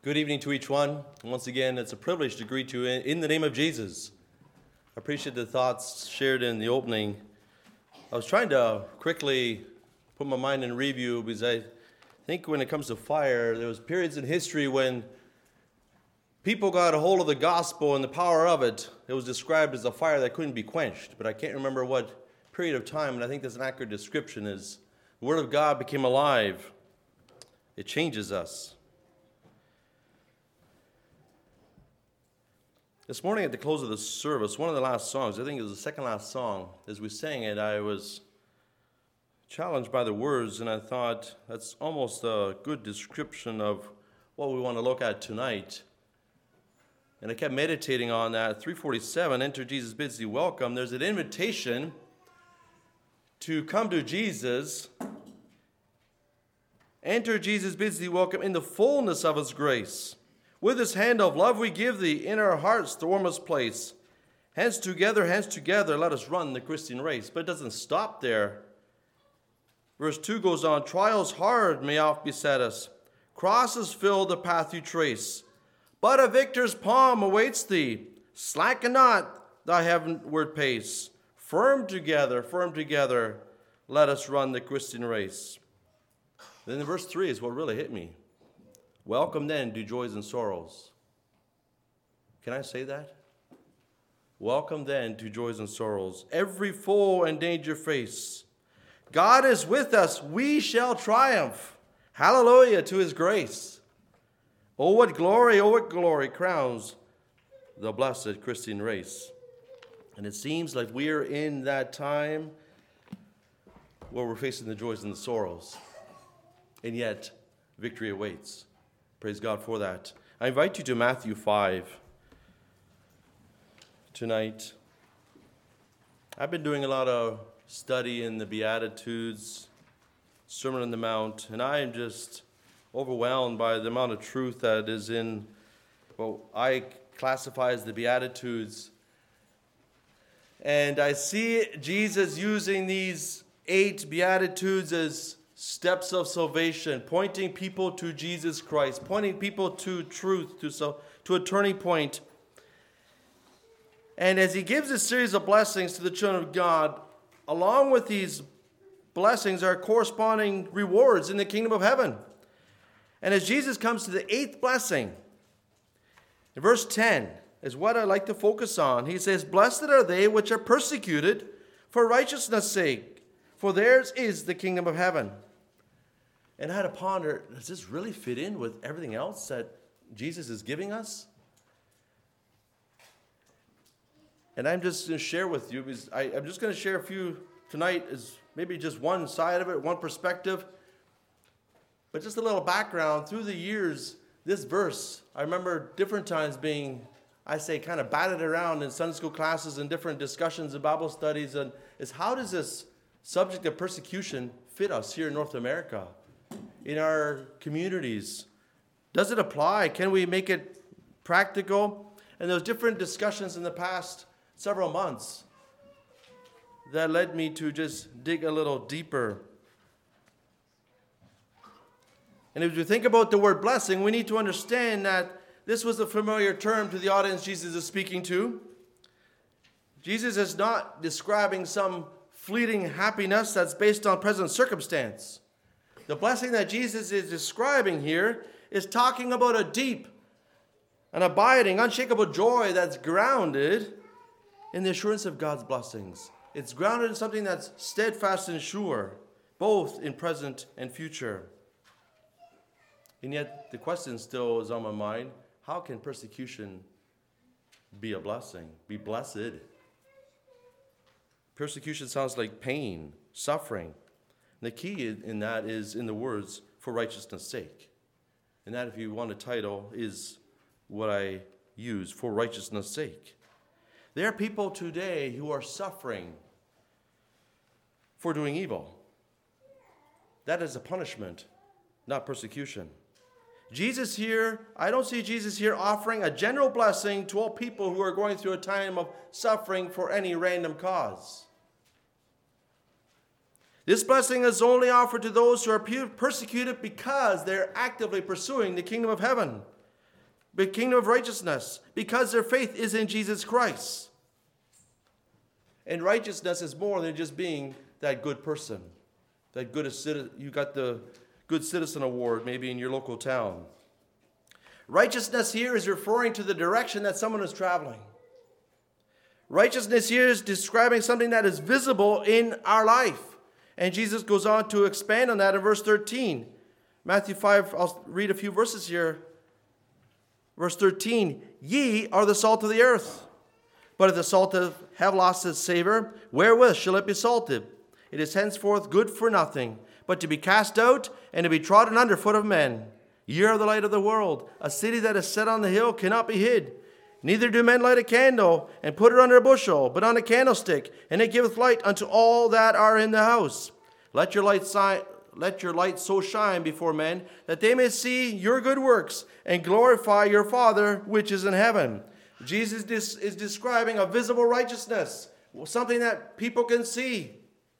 Good evening to each one. Once again, it's a privilege to greet you in the name of Jesus. I appreciate the thoughts shared in the opening. I was trying to quickly put my mind in review because I think when it comes to fire, there was periods in history when people got a hold of the gospel and the power of it. It was described as a fire that couldn't be quenched, but I can't remember what period of time, and I think that's an accurate description, is the Word of God became alive. It changes us. This morning at the close of the service, one of the last songs, I think it was the second last song, as we sang it, I was challenged by the words, and I thought that's almost a good description of what we want to look at tonight. And I kept meditating on that. 347, Enter Jesus bids thee welcome. There's an invitation to come to Jesus. Enter Jesus bids thee welcome in the fullness of his grace. With his hand of love we give thee, in our hearts the warmest place. Hands together, let us run the Christian race. But it doesn't stop there. Verse 2 goes on, trials hard may oft beset us. Crosses fill the path you trace. But a victor's palm awaits thee. Slacken not thy heavenward pace. Firm together, let us run the Christian race. Then in verse 3 is what really hit me. Welcome then to joys and sorrows. Can I say that? Welcome then to joys and sorrows. Every foe and danger face. God is with us, we shall triumph. Hallelujah to his grace. Oh, what glory crowns the blessed Christian race. And it seems like we're in that time where we're facing the joys and the sorrows. And yet, victory awaits. Praise God for that. I invite you to Matthew 5 tonight. I've been doing a lot of study in the Beatitudes, Sermon on the Mount, and I am just overwhelmed by the amount of truth that is in what I classify as the Beatitudes. And I see Jesus using these 8 Beatitudes as steps of salvation, pointing people to Jesus Christ, pointing people to truth, to a turning point. And as he gives a series of blessings to the children of God, along with these blessings are corresponding rewards in the kingdom of heaven. And as Jesus comes to the 8th blessing, in verse 10 is what I like to focus on. He says, blessed are they which are persecuted for righteousness' sake, for theirs is the kingdom of heaven. And I had to ponder, does this really fit in with everything else that Jesus is giving us? And I'm just going to share with you, because I'm just going to share a few tonight as maybe just one side of it, one perspective. But just a little background. Through the years, this verse, I remember different times being, I say, kind of batted around in Sunday school classes and different discussions and Bible studies. And is how does this subject of persecution fit us here in North America? In our communities? Does it apply? Can we make it practical? And there was different discussions in the past several months that led me to just dig a little deeper. And if you think about the word blessing, we need to understand that this was a familiar term to the audience Jesus is speaking to. Jesus is not describing some fleeting happiness that's based on present circumstance. The blessing that Jesus is describing here is talking about a deep and abiding, unshakable joy that's grounded in the assurance of God's blessings. It's grounded in something that's steadfast and sure, both in present and future. And yet the question still is on my mind, how can persecution be a blessing, be blessed? Persecution sounds like pain, suffering. The key in that is in the words, for righteousness' sake. And that, if you want a title, is what I use, for righteousness' sake. There are people today who are suffering for doing evil. That is a punishment, not persecution. Jesus here, I don't see Jesus here offering a general blessing to all people who are going through a time of suffering for any random cause. This blessing is only offered to those who are persecuted because they're actively pursuing the kingdom of heaven. the kingdom of righteousness, because their faith is in Jesus Christ. And righteousness is more than just being that good person. That good citizen. You got the Good Citizen Award maybe in your local town. Righteousness here is referring to the direction that someone is traveling. Righteousness here is describing something that is visible in our life. And Jesus goes on to expand on that in verse 13. Matthew 5, I'll read a few verses here. Verse 13, ye are the salt of the earth. But if the salt have lost its savor, wherewith shall it be salted? It is henceforth good for nothing, but to be cast out and to be trodden under foot of men. Ye are the light of the world. A city that is set on the hill cannot be hid. Neither do men light a candle and put it under a bushel, but on a candlestick, and it giveth light unto all that are in the house. Let your light so shine before men, that they may see your good works and glorify your Father which is in heaven. Jesus is describing a visible righteousness, something that people can see.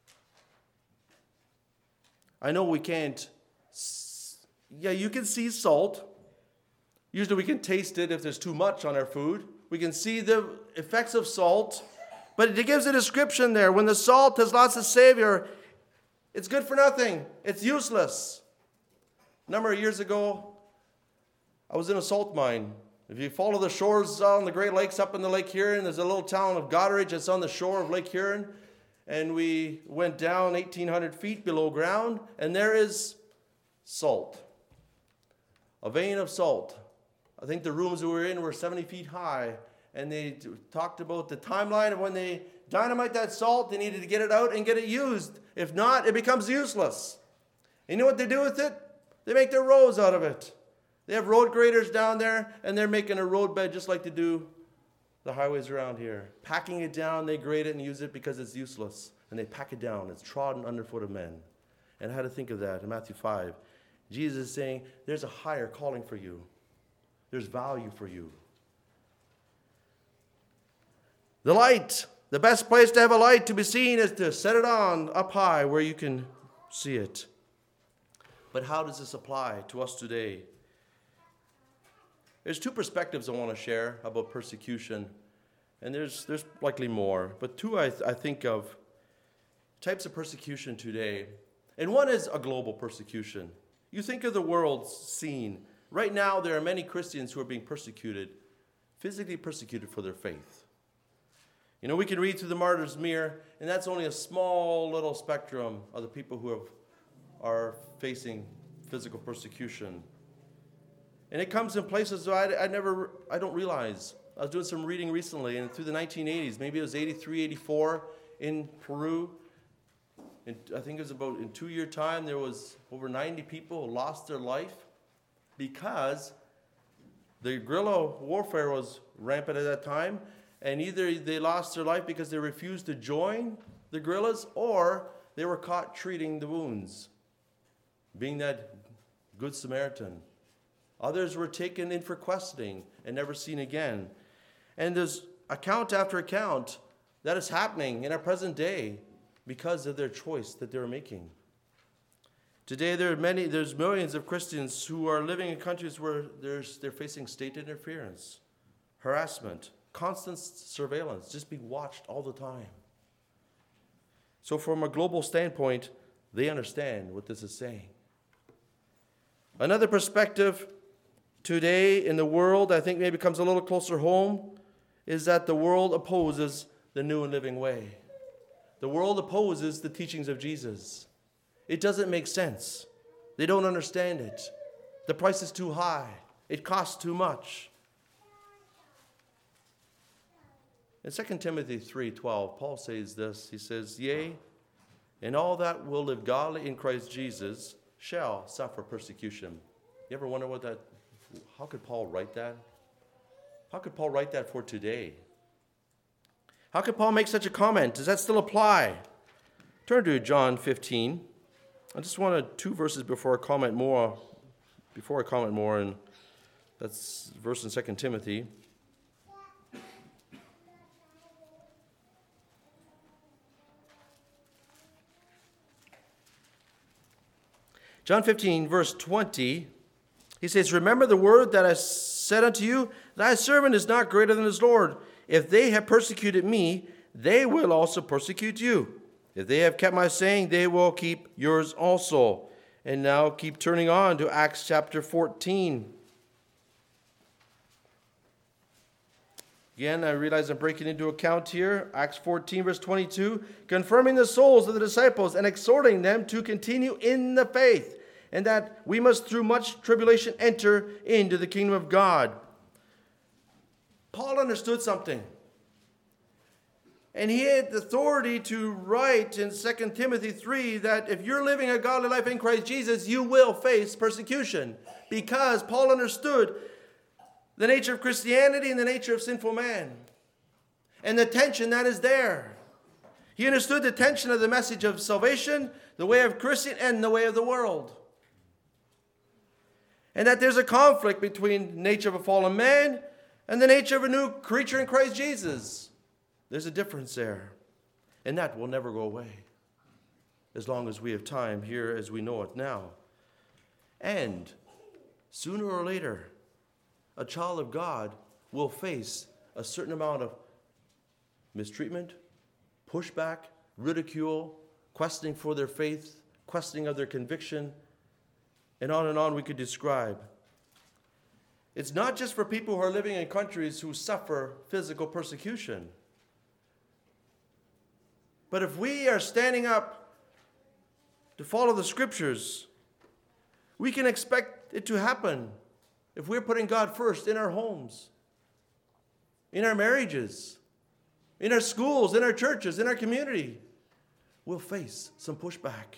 I know we can't. Yeah, you can see salt. Usually we can taste it if there's too much on our food. We can see the effects of salt. But it gives a description there. When the salt has lost its savor, it's good for nothing. It's useless. A number of years ago, I was in a salt mine. If you follow the shores on the Great Lakes up in the Lake Huron, there's a little town of Goderich that's on the shore of Lake Huron. And we went down 1,800 feet below ground, and there is salt. A vein of salt. I think the rooms we were in were 70 feet high, and they talked about the timeline of when they dynamite that salt, they needed to get it out and get it used. If not, it becomes useless. And you know what they do with it? They make their roads out of it. They have road graders down there, and they're making a road bed just like they do the highways around here. Packing it down, they grade it and use it because it's useless. And they pack it down. It's trodden underfoot of men. And I had to think of that in Matthew 5. Jesus is saying, there's a higher calling for you. There's value for you. The light. The best place to have a light to be seen is to set it on up high where you can see it. But how does this apply to us today? There's two perspectives I want to share about persecution. And there's likely more. But two I think of types of persecution today. And one is a global persecution. You think of the world scene. Right now, there are many Christians who are being persecuted, physically persecuted for their faith. You know, we can read through the Martyr's Mirror, and that's only a small little spectrum of the people who are facing physical persecution. And it comes in places that I don't realize. I was doing some reading recently, and through the 1980s, maybe it was 83, 84, in Peru. And I think it was about in 2-year time, there was over 90 people who lost their life because the guerrilla warfare was rampant at that time, and either they lost their life because they refused to join the guerrillas, or they were caught treating the wounds, being that good Samaritan. Others were taken in for questioning and never seen again. And there's account after account that is happening in our present day because of their choice that they're making. Today, there's millions of Christians who are living in countries where they're facing state interference, harassment, constant surveillance, just being watched all the time. So from a global standpoint, they understand what this is saying. Another perspective today in the world, I think maybe comes a little closer home, is that the world opposes the new and living way. The world opposes the teachings of Jesus. It doesn't make sense. They don't understand it. The price is too high. It costs too much. In 2 Timothy 3:12, Paul says this. He says, yea, and all that will live godly in Christ Jesus shall suffer persecution. You ever wonder how could Paul write that? How could Paul write that for today? How could Paul make such a comment? Does that still apply? Turn to John 15. I just wanted 2 verses before I comment more, and that's verse in 2 Timothy. John 15, verse 20, he says, remember the word that I said unto you, thy servant is not greater than his Lord. If they have persecuted me, they will also persecute you. If they have kept my saying, they will keep yours also. And now keep turning on to Acts chapter 14. Again, I realize I'm breaking into account here. Acts 14, verse 22. Confirming the souls of the disciples and exhorting them to continue in the faith, and that we must through much tribulation enter into the kingdom of God. Paul understood something. And he had the authority to write in 2 Timothy 3 that if you're living a godly life in Christ Jesus, you will face persecution. Because Paul understood the nature of Christianity and the nature of sinful man. And the tension that is there. He understood the tension of the message of salvation, the way of Christian, and the way of the world. And that there's a conflict between the nature of a fallen man and the nature of a new creature in Christ Jesus. There's a difference there. And that will never go away as long as we have time here as we know it now. And sooner or later, a child of God will face a certain amount of mistreatment, pushback, ridicule, questioning for their faith, questioning of their conviction, and on we could describe. It's not just for people who are living in countries who suffer physical persecution. But if we are standing up to follow the Scriptures, we can expect it to happen if we're putting God first in our homes, in our marriages, in our schools, in our churches, in our community. We'll face some pushback.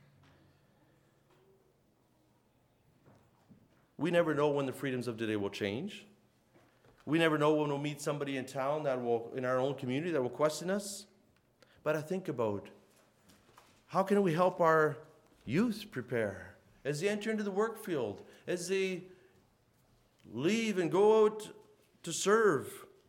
We never know when the freedoms of today will change. We never know when we'll meet somebody in town that will, in our own community, that will question us. But I think about, how can we help our youth prepare as they enter into the work field, as they leave and go out to serve?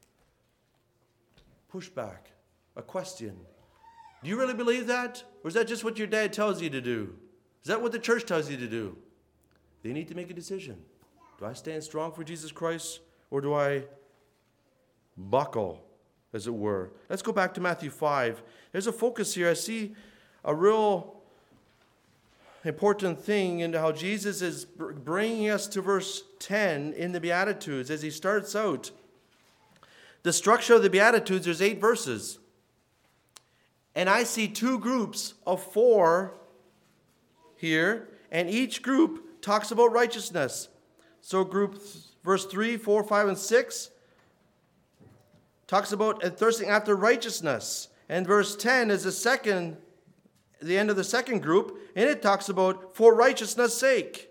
Pushback, a question. Do you really believe that? Or is that just what your dad tells you to do? Is that what the church tells you to do? They need to make a decision. Do I stand strong for Jesus Christ, or do I buckle, as it were? Let's go back to Matthew 5. There's a focus here. I see a real important thing in how Jesus is bringing us to verse 10 in the Beatitudes as he starts out. The structure of the Beatitudes, there's 8 verses. And I see 2 groups of 4 here, and each group talks about righteousness. So verse 3, 4, 5, and 6 talks about thirsting after righteousness. And verse 10 is the end of the second group, and it talks about for righteousness' sake.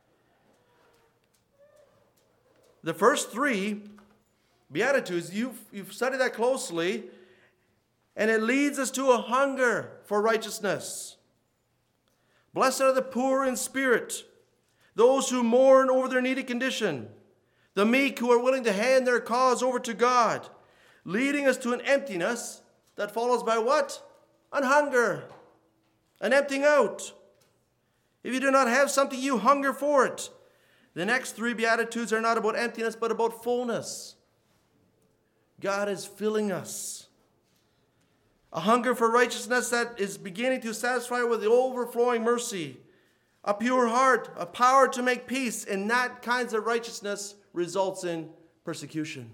The first 3 Beatitudes, you've studied that closely, and it leads us to a hunger for righteousness. Blessed are the poor in spirit, those who mourn over their needy condition, the meek who are willing to hand their cause over to God, leading us to an emptiness that follows by what? An hunger, an emptying out. If you do not have something, you hunger for it. The next 3 Beatitudes are not about emptiness, but about fullness. God is filling us. A hunger for righteousness that is beginning to satisfy with the overflowing mercy. A pure heart, a power to make peace, and that kinds of righteousness results in persecution.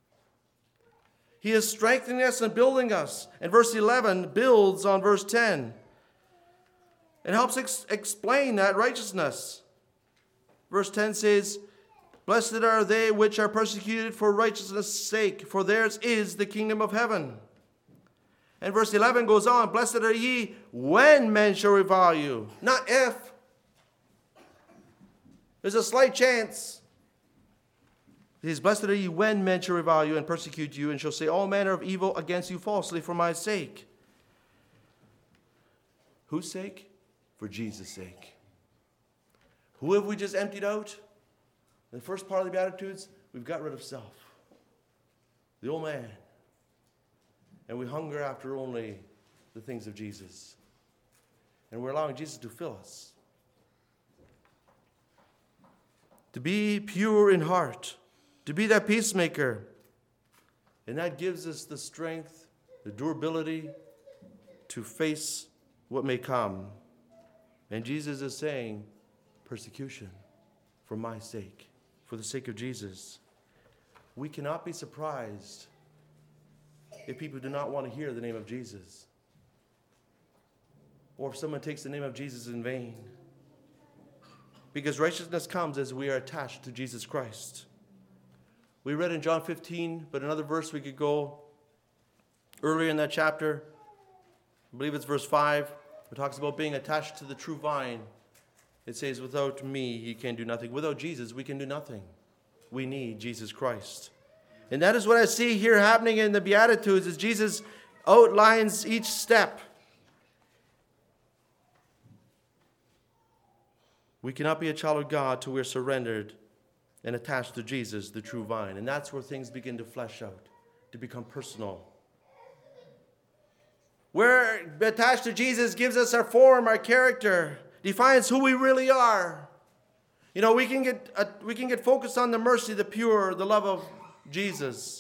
He is strengthening us and building us. And verse 11 builds on verse 10. It helps explain that righteousness. Verse 10 says, blessed are they which are persecuted for righteousness' sake, for theirs is the kingdom of heaven. And verse 11 goes on, blessed are ye when men shall revile you, not if. There's a slight chance. It says, blessed are ye when men shall revile you and persecute you, and shall say all manner of evil against you falsely for my sake. Whose sake? For Jesus' sake. Who have we just emptied out? In the first part of the Beatitudes, we've got rid of self, the old man. And we hunger after only the things of Jesus. And we're allowing Jesus to fill us. To be pure in heart, to be that peacemaker. And that gives us the strength, the durability to face what may come. And Jesus is saying, persecution for my sake, for the sake of Jesus. We cannot be surprised if people do not want to hear the name of Jesus, or if someone takes the name of Jesus in vain. Because righteousness comes as we are attached to Jesus Christ. We read in John 15, but another verse we could go earlier in that chapter. I believe it's verse 5. It talks about being attached to the true vine. It says, without me, you can do nothing. Without Jesus, we can do nothing. We need Jesus Christ. And that is what I see here happening in the Beatitudes, as Jesus outlines each step. We cannot be a child of God till we're surrendered and attached to Jesus, the true vine. And that's where things begin to flesh out, to become personal. We're attached to Jesus gives us our form, our character, defines who we really are. You know, we can get focused on the mercy, the pure, the love of Jesus.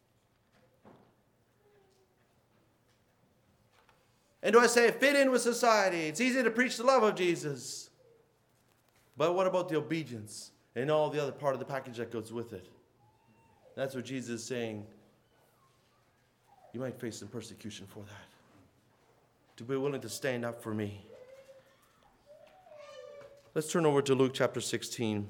And do I say fit in with society? It's easy to preach the love of Jesus. But what about the obedience and all the other part of the package that goes with it? That's what Jesus is saying. You might face some persecution for that. To be willing to stand up for me. Let's turn over to Luke chapter 16.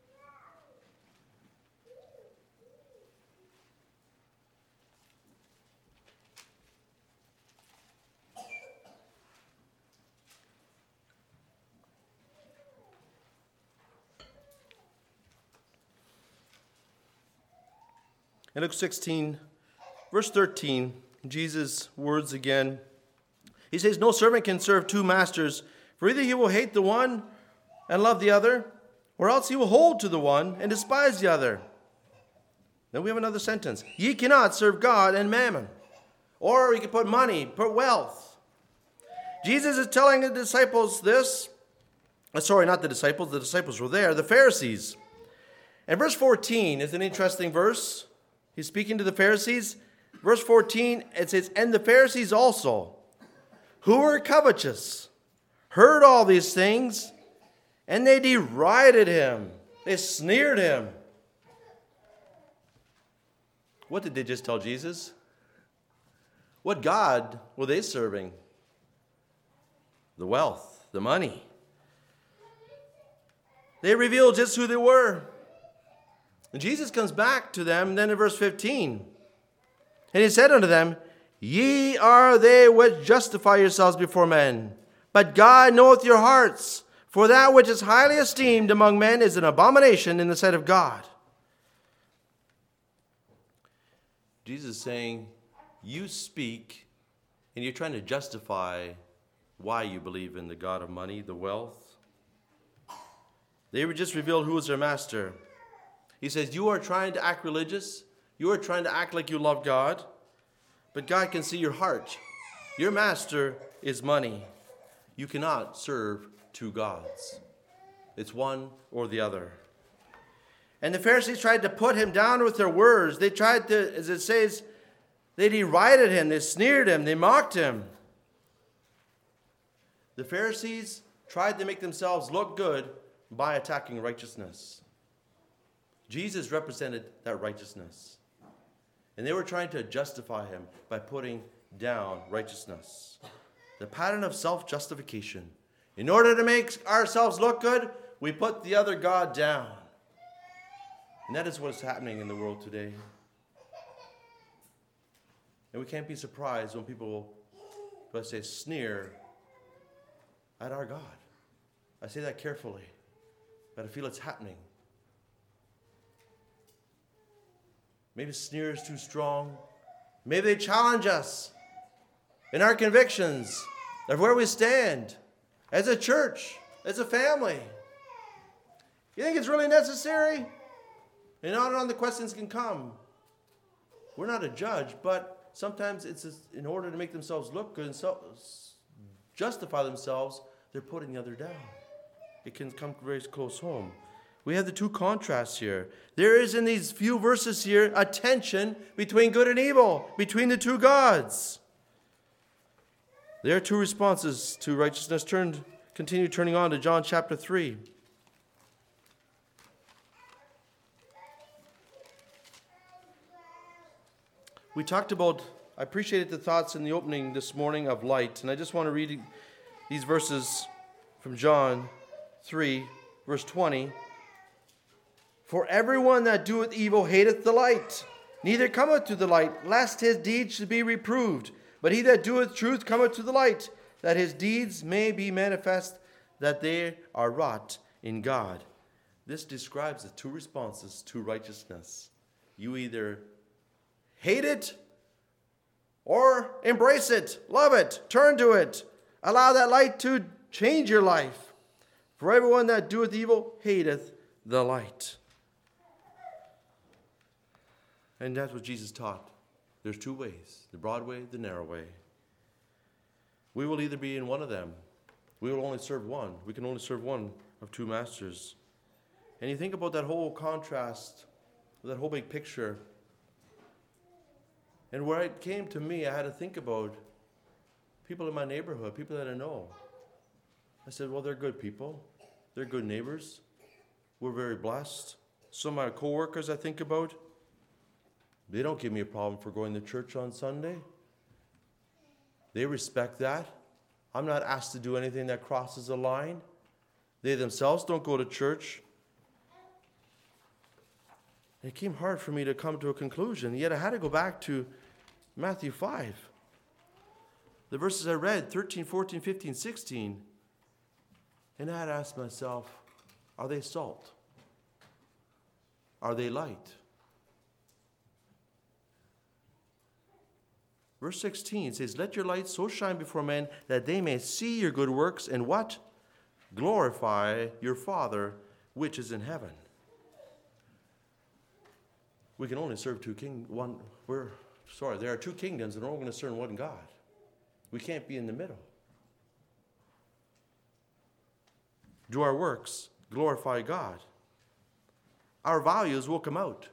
In Luke 16, verse 13, Jesus' words again. He says, no servant can serve two masters, for either he will hate the one and love the other, or else he will hold to the one and despise the other. Then we have another sentence. Ye cannot serve God and mammon. Or we can put money, put wealth. Jesus is telling the disciples this. Sorry, not the disciples. The disciples were there. The Pharisees. And verse 14 is an interesting verse. He's speaking to the Pharisees. Verse 14, it says, and the Pharisees also, who were covetous, heard all these things, and they derided him. They sneered him. What did they just tell Jesus? What God were they serving? The wealth, the money. They revealed just who they were. And Jesus comes back to them then in verse 15. And he said unto them, ye are they which justify yourselves before men, but God knoweth your hearts. For that which is highly esteemed among men is an abomination in the sight of God. Jesus is saying, you speak and you're trying to justify why you believe in the God of money, the wealth. They were just revealed who was their master. He says, you are trying to act religious. You are trying to act like you love God. But God can see your heart. Your master is money. You cannot serve two gods. It's one or the other. And the Pharisees tried to put him down with their words. They tried to, as it says, they derided him. They sneered him. They mocked him. The Pharisees tried to make themselves look good by attacking righteousness. Jesus represented that righteousness. And they were trying to justify him by putting down righteousness. The pattern of self-justification. In order to make ourselves look good, we put the other God down. And that is what's happening in the world today. And we can't be surprised when people, let's say, sneer at our God. I say that carefully, but I feel it's happening. Maybe sneer is too strong. Maybe they challenge us in our convictions of where we stand as a church, as a family. You think it's really necessary? And on and on the questions can come. We're not a judge, but sometimes it's in order to make themselves look good and justify themselves, they're putting the other down. It can come very close home. We have the two contrasts here. There is in these few verses here a tension between good and evil, between the two gods. There are two responses to righteousness. Continue turning on to John chapter 3. We talked about, I appreciated the thoughts in the opening this morning of light, and I just want to read these verses from John 3, verse 20. For everyone that doeth evil hateth the light, neither cometh to the light, lest his deeds should be reproved. But he that doeth truth cometh to the light, that his deeds may be manifest, that they are wrought in God. This describes the two responses to righteousness. You either hate it or embrace it, love it, turn to it. Allow that light to change your life. For everyone that doeth evil hateth the light. And that's what Jesus taught. There's two ways, the broad way, the narrow way. We will either be in one of them. We will only serve one. We can only serve one of two masters. And you think about that whole contrast, that whole big picture. And where it came to me, I had to think about people in my neighborhood, people that I know. I said, well, they're good people. They're good neighbors. We're very blessed. Some of my coworkers I think about, they don't give me a problem for going to church on Sunday. They respect that. I'm not asked to do anything that crosses a line. They themselves don't go to church. It came hard for me to come to a conclusion. Yet I had to go back to Matthew 5. The verses I read, 13, 14, 15, 16. And I had to ask myself, are they salt? Are they light? Verse 16 says, let your light so shine before men that they may see your good works and what? Glorify your Father which is in heaven. We can only serve there are two kingdoms and we're only going to serve one God. We can't be in the middle. Do our works glorify God? Our values will come out.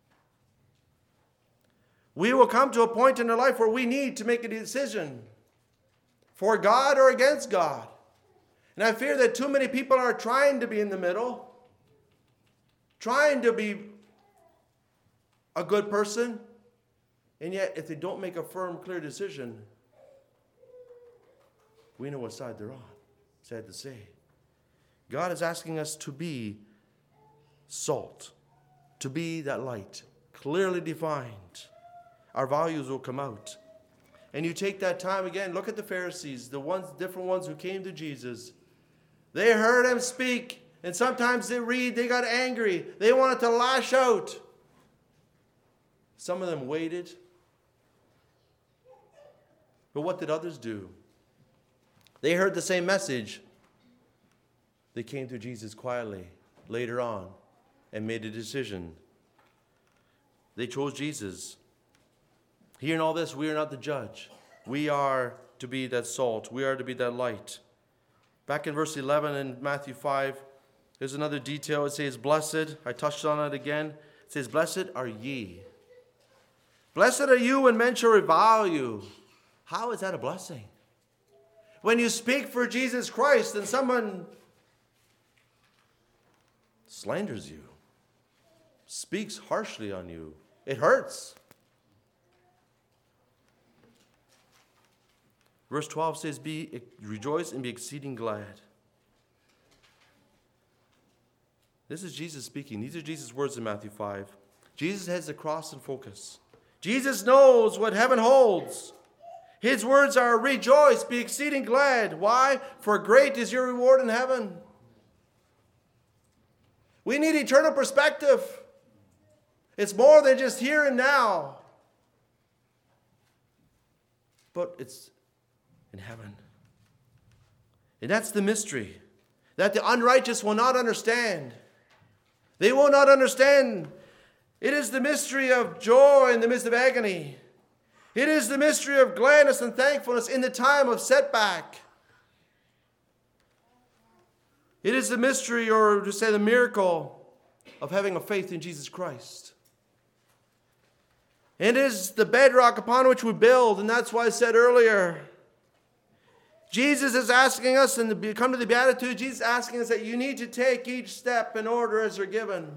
We will come to a point in our life where we need to make a decision for God or against God. And I fear that too many people are trying to be in the middle, trying to be a good person, and yet if they don't make a firm, clear decision, we know what side they're on. Sad to say. God is asking us to be salt, to be that light, clearly defined. Our values will come out. And you take that time again, look at the Pharisees, the different ones who came to Jesus. They heard him speak, and sometimes they got angry. They wanted to lash out. Some of them waited. But what did others do? They heard the same message. They came to Jesus quietly later on and made a decision. They chose Jesus. Hearing all this, we are not the judge. We are to be that salt. We are to be that light. Back in verse 11 in Matthew 5, there's another detail. It says, blessed. I touched on it again. It says, blessed are ye. Blessed are you when men shall revile you. How is that a blessing? When you speak for Jesus Christ and someone slanders you, speaks harshly on you, it hurts. Verse 12 says, rejoice and be exceeding glad. This is Jesus speaking. These are Jesus' words in Matthew 5. Jesus has the cross in focus. Jesus knows what heaven holds. His words are, rejoice, be exceeding glad. Why? For great is your reward in heaven. We need eternal perspective. It's more than just here and now. But it's in heaven. And that's the mystery that the unrighteous will not understand. They will not understand. It is the mystery of joy in the midst of agony. It is the mystery of gladness and thankfulness in the time of setback. It is the mystery, or to say the miracle, of having a faith in Jesus Christ. It is the bedrock upon which we build, and that's why I said earlier, Jesus is asking us, and to come to the Beatitude, Jesus is asking us that you need to take each step in order as they're given.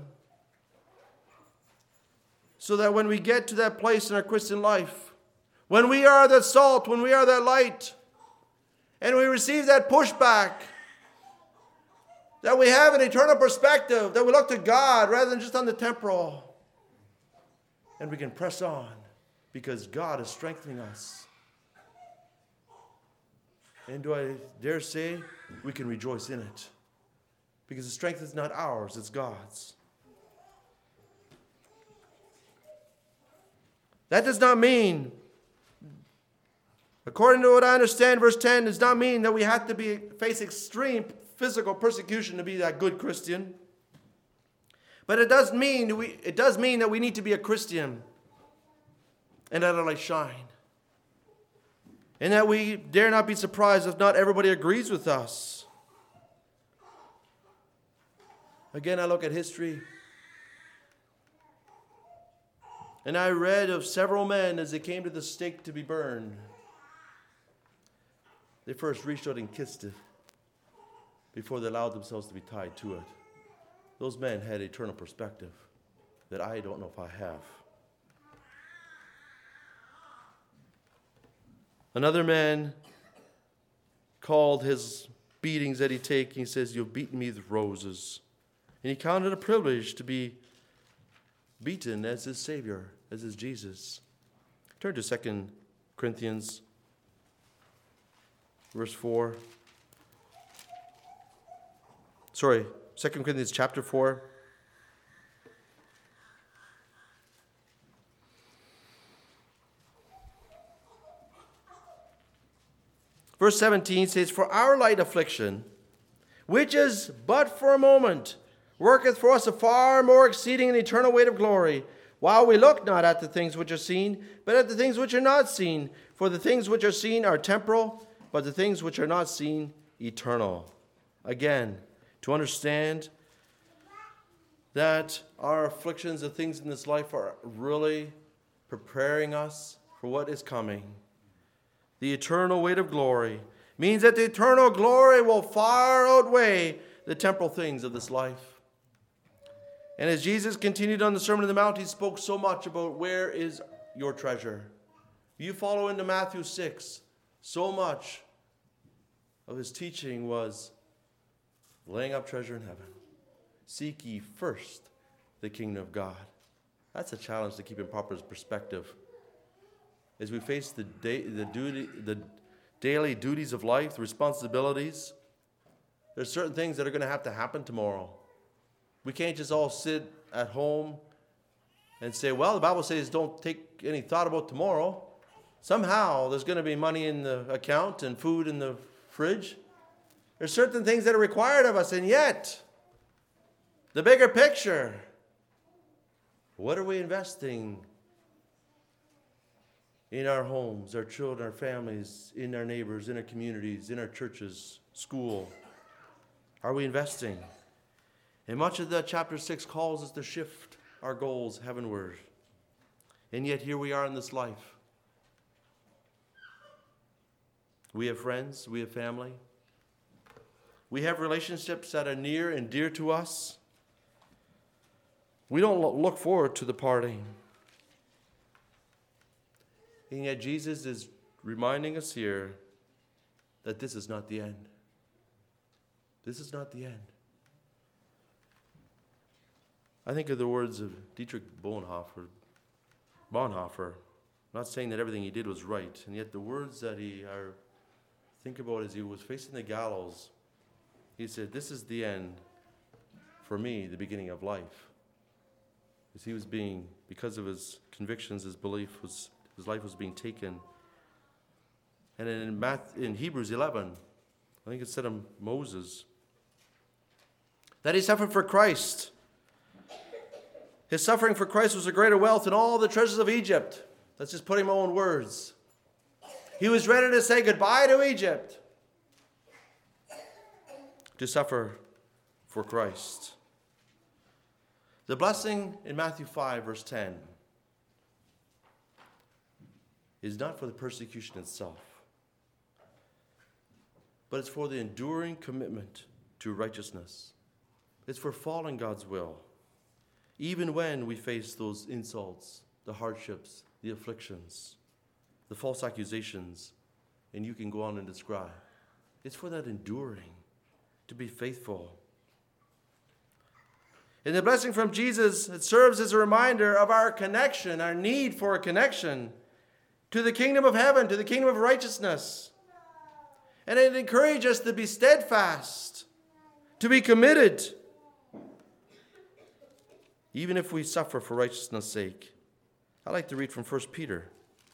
So that when we get to that place in our Christian life, when we are that salt, when we are that light, and we receive that pushback, that we have an eternal perspective, that we look to God rather than just on the temporal. And we can press on because God is strengthening us. And do I dare say we can rejoice in it? Because the strength is not ours, it's God's. That does not mean, according to what I understand, verse 10 does not mean that we have to face extreme physical persecution to be that good Christian. But it does mean that we need to be a Christian and let our light shine. And that we dare not be surprised if not everybody agrees with us. Again, I look at history. And I read of several men as they came to the stake to be burned. They first reached out and kissed it before they allowed themselves to be tied to it. Those men had eternal perspective that I don't know if I have. Another man called his beatings that he'd take, he says, "You've beaten me with roses." And he counted it a privilege to be beaten as his Savior, as his Jesus. Turn to 2 Corinthians, verse 4. 2 Corinthians chapter 4. Verse 17 says, "For our light affliction, which is but for a moment, worketh for us a far more exceeding and eternal weight of glory, while we look not at the things which are seen, but at the things which are not seen. For the things which are seen are temporal, but the things which are not seen, eternal." Again, to understand that our afflictions, the things in this life are really preparing us for what is coming. The eternal weight of glory means that the eternal glory will far outweigh the temporal things of this life. And as Jesus continued on the Sermon on the Mount, he spoke so much about where is your treasure. You follow into Matthew 6, so much of his teaching was laying up treasure in heaven. Seek ye first the kingdom of God. That's a challenge to keep in proper perspective. As we face the daily duties of life, the responsibilities, there's certain things that are going to have to happen tomorrow. We can't just all sit at home and say, well, the Bible says don't take any thought about tomorrow. Somehow there's going to be money in the account and food in the fridge. There's certain things that are required of us, and yet, the bigger picture, what are we investing in our homes, our children, our families, in our neighbors, in our communities, in our churches, school? Are we investing? And much of that chapter 6 calls us to shift our goals heavenward. And yet here we are in this life. We have friends, we have family. We have relationships that are near and dear to us. We don't look forward to the parting. And yet Jesus is reminding us here that this is not the end. This is not the end. I think of the words of Dietrich Bonhoeffer. I'm not saying that everything he did was right, and yet the words that think about as he was facing the gallows, he said, "This is the end for me, the beginning of life." As he was because of his convictions, his life was being taken. And in Hebrews 11, I think it said of Moses, that he suffered for Christ. His suffering for Christ was a greater wealth than all the treasures of Egypt. Let's just put in my own words. He was ready to say goodbye to Egypt to suffer for Christ. The blessing in Matthew 5, verse 10, is not for the persecution itself, but it's for the enduring commitment to righteousness. It's for following God's will, even when we face those insults, the hardships, the afflictions, the false accusations, and you can go on and describe. It's for that enduring, to be faithful. In the blessing from Jesus, it serves as a reminder of our connection, our need for a connection to the kingdom of heaven, to the kingdom of righteousness. And it encourages us to be steadfast, to be committed, even if we suffer for righteousness' sake. I like to read from 1 Peter.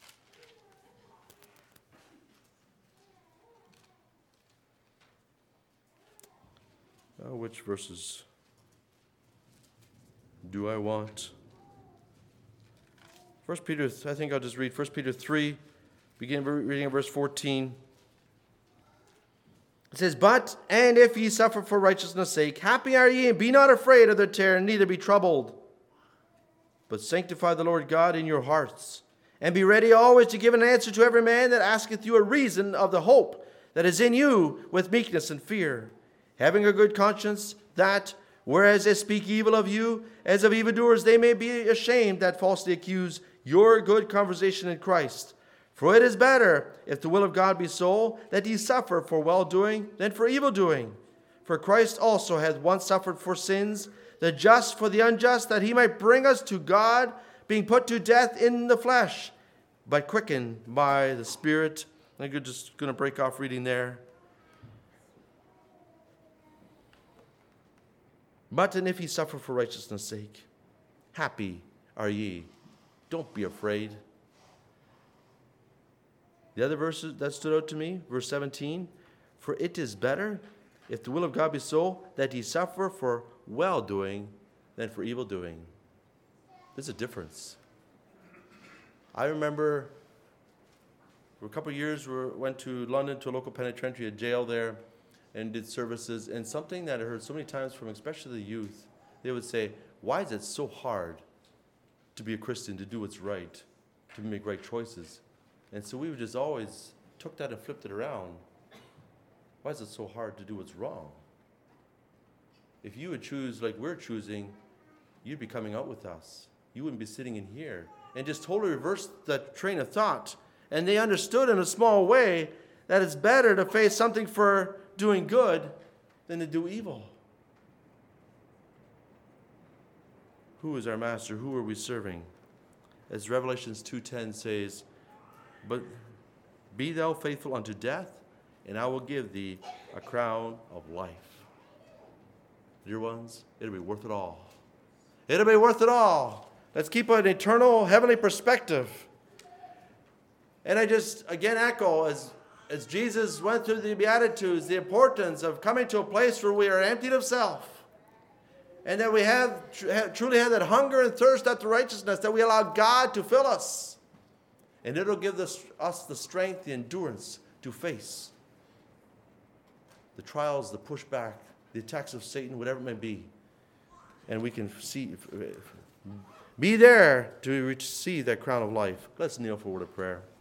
Which verses do I want? 1 Peter, I think I'll just read 1 Peter 3, begin reading at verse 14. It says, and if ye suffer for righteousness' sake, happy are ye, and be not afraid of their terror, neither be troubled. But sanctify the Lord God in your hearts, and be ready always to give an answer to every man that asketh you a reason of the hope that is in you with meekness and fear, having a good conscience, that, whereas they speak evil of you, as of evildoers, they may be ashamed that falsely accuse your good conversation in Christ. For it is better, if the will of God be so, that ye suffer for well-doing than for evil-doing. For Christ also hath once suffered for sins, the just for the unjust, that he might bring us to God, being put to death in the flesh, but quickened by the Spirit. I'm just going to break off reading there. And if ye suffer for righteousness' sake, happy are ye. Don't be afraid. The other verses that stood out to me, verse 17, for it is better, if the will of God be so, that ye suffer for well-doing than for evil-doing. There's a difference. I remember for a couple of years we went to London to a local penitentiary, a jail there, and did services. And something that I heard so many times from especially the youth, they would say, why is it so hard to be a Christian, to do what's right, to make right choices? And so we would just always took that and flipped it around. Why is it so hard to do what's wrong? If you would choose like we're choosing, you'd be coming out with us. You wouldn't be sitting in here. And just totally reverse that train of thought. And they understood in a small way that it's better to face something for doing good than to do evil. Who is our master? Who are we serving? As Revelations 2:10 says, but be thou faithful unto death, and I will give thee a crown of life. Dear ones, it'll be worth it all. It'll be worth it all. Let's keep an eternal heavenly perspective. And I just again echo as Jesus went through the Beatitudes, the importance of coming to a place where we are emptied of self. And that we have truly have that hunger and thirst after righteousness, that we allow God to fill us. And it'll give us the strength, the endurance to face the trials, the pushback, the attacks of Satan, whatever it may be. And we can be there to receive that crown of life. Let's kneel for a word of prayer.